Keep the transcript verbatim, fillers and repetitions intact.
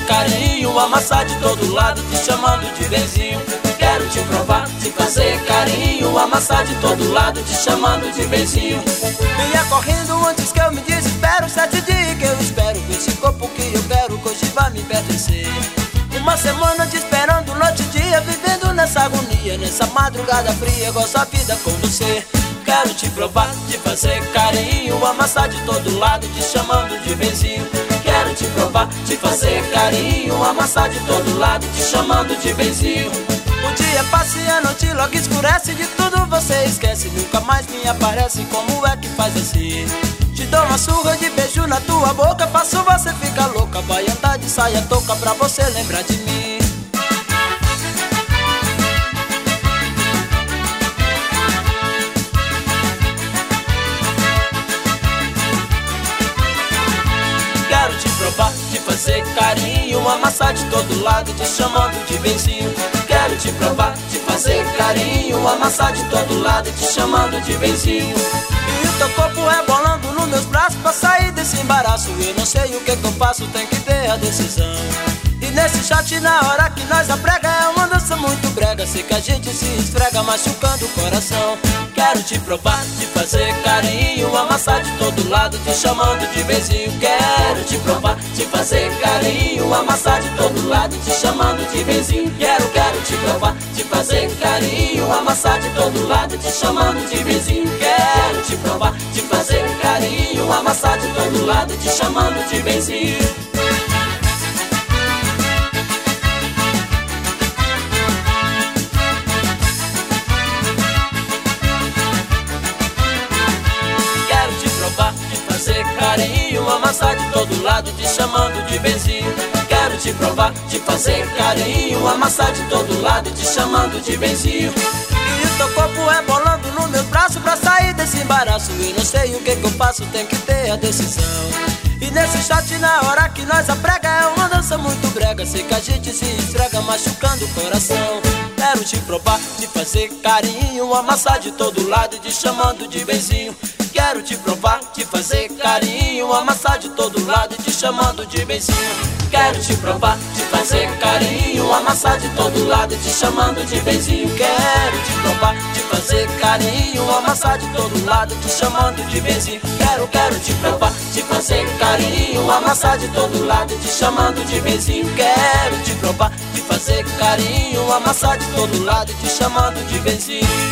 carinho, amassar de todo lado, te chamando de benzinho. Quero te provar, te fazer carinho, amassar de todo lado, te chamando de benzinho. Vinha correndo antes que eu me desespero, sete dias que eu espero, com esse corpo que eu quero, que hoje vai me pertencer. Uma semana te esperando noite e dia, vivendo nessa agonia, nessa madrugada fria, gosto da vida com você. Quero te provar, te fazer carinho, amassar de todo lado, te chamando de benzinho. Quero te provar, te fazer carinho, amassar de todo lado, te chamando de benzinho. O dia passa e a noite logo escurece, de tudo você esquece, nunca mais me aparece, como é que faz assim? Te dou uma surra de beijo na tua boca, faço você ficar louca, vai andar de saia touca pra você lembrar de mim. Quero te provar, te fazer carinho, amassar de todo lado, te chamando de benzinho. Quero te provar, te fazer carinho, amassar de todo lado, te chamando de benzinho. E o teu corpo rebolando nos meus braços, pra sair desse embaraço, eu não sei o que que eu faço, tem que ter a decisão. E nesse chat, na hora que nós aprega, é uma dança muito brega, sei que a gente se esfrega, machucando o coração. Quero te provar, te fazer carinho, amassar de todo lado, te chamando de benzinho. Quero te provar, te fazer carinho, amassar de todo lado, te chamando de benzinho. Quero, quero te provar, te fazer carinho, amassar de todo lado, te chamando de benzinho. Quero te provar, te fazer carinho, amassar de todo lado, te chamando de benzinho. Carinho, amassar de todo lado, te chamando de benzinho. Quero te provar, te fazer carinho, amassar de todo lado, te chamando de benzinho. E o teu corpo rebolando nos meus braços, pra sair desse embaraço, eu não sei o que que eu faço, tem que ter a decisão. E nesse chat, na hora que nós aprega, é uma dança muito brega, sei que a gente se esfrega, machucando o coração. Quero te provar, te fazer carinho, amassar de todo lado, te chamando de benzinho. Quero te provar, te fazer carinho, amassar de todo lado, te chamando de benzinho. Quero te provar, te fazer carinho, amassar de todo lado, te chamando de benzinho. Quero te provar, te fazer carinho, amassar de todo lado, te chamando de benzinho. Quero, quero te provar, te fazer carinho, amassar de todo lado, te chamando de benzinho. Quero te provar, te fazer carinho, amassar de todo lado, te chamando de benzinho.